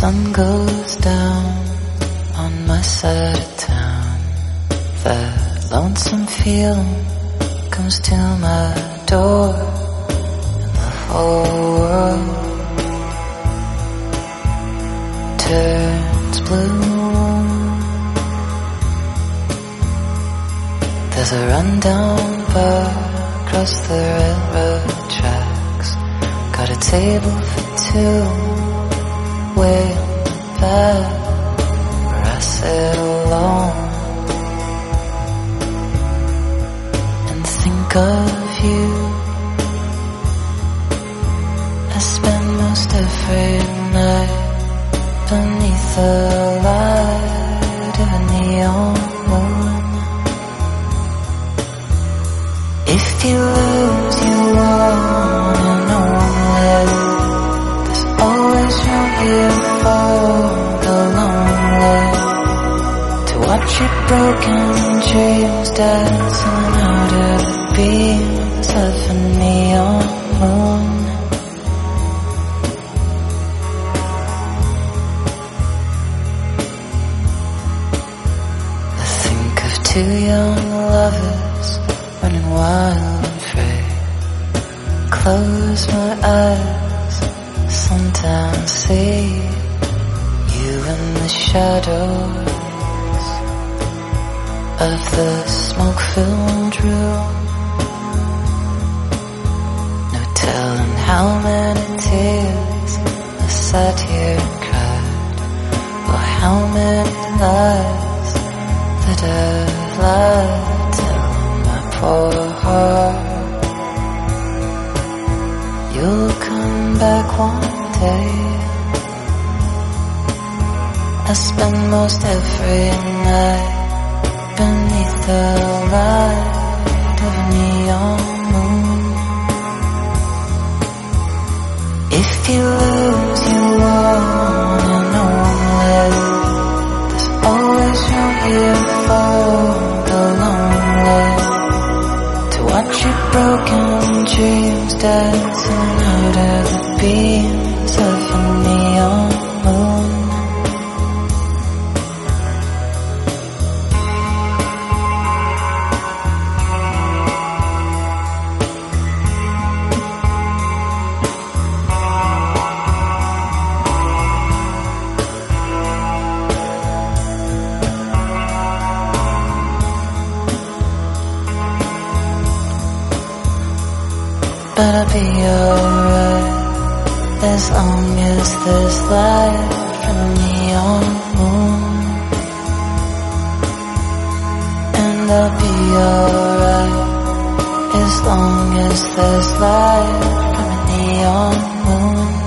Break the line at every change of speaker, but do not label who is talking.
sun goes down on my side of town, that lonesome feeling comes to my door, and the whole world turns blue. There's a rundown bar across the railroad tracks, got a table for two way on the back, where I sit alone and think of you. I spend most every night beneath the light of a neon moon. If you lose, you won, and only there's always room here for the lonely to watch your broken dreams dancing out of the beams of a neon moon. I think of two young lovers running wild and free. Close my eyes, sometimes see you in the shadows of the smoke-filled room. No telling how many tears I sat here and cried, or how many lies that I've lied to my poor heart. You'll come back one day. I spend most every night beneath the light of a neon moon. If you lose, you won, and only there's always room here for the lonely to watch your broken dreams dancing out of the beams of a neon moon. But I'll be alright as long as there's light from a neon moon. And I'll be alright as long as there's light from a neon moon.